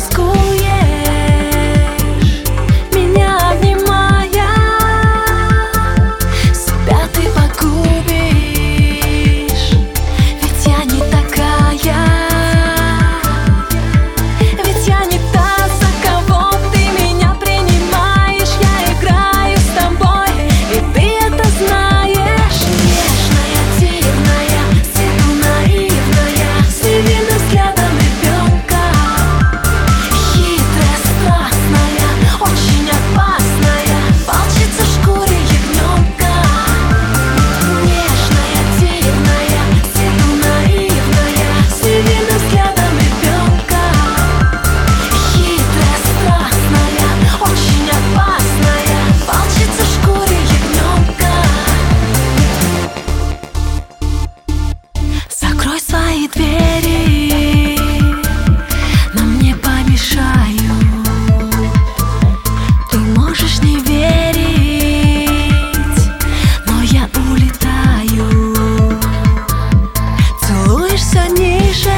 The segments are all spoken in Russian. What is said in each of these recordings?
Двери нам не помешают. Ты можешь не верить, но я улетаю. Целуешь все ниже,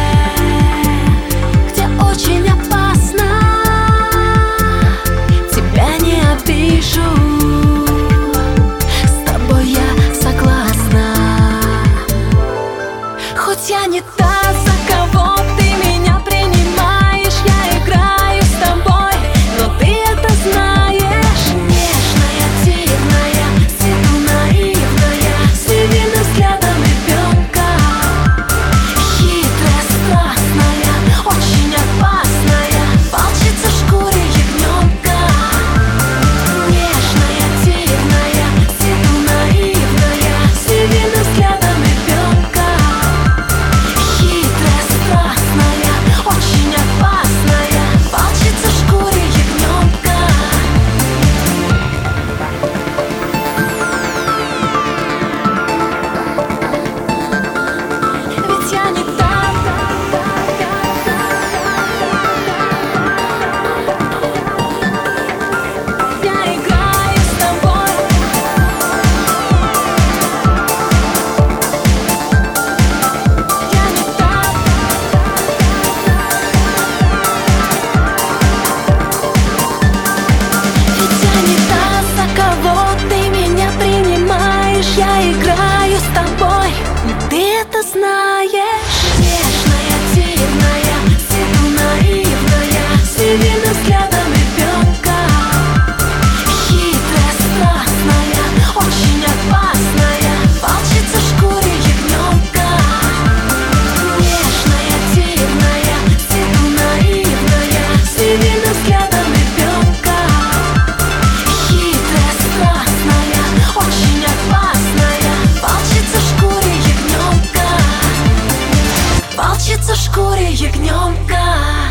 где очень опасно. Тебя не обижу, с тобой я согласна. Хоть я не та, за кого ты меня принимаешь, я играю с тобой, но ты это знаешь. Нежная, дивная, с виду наивная, с невинным взглядом ребенка. Хитрая, страстная, очень опасная, волчица в шкуре ягненка. Нежная, дивная, с виду наивная, с невинным взглядом ребенка. Очень опасная, волчица в шкуре ягненка. Ведь я не та, я играю с тобой. Я не та. Я играю с тобой, ты это знаешь. Нежная, дивная, с виду наивная, с невинным взглядом ребенка. Хитрая, страстная, очень опасная, волчица в шкуре ягненка. Нежная, дивная, с виду наивная, с невинным взглядом ребенка. Хитрая, страстная, очень опасная, волчица в шкуре ягненка. Волчица в шкуре ягненка.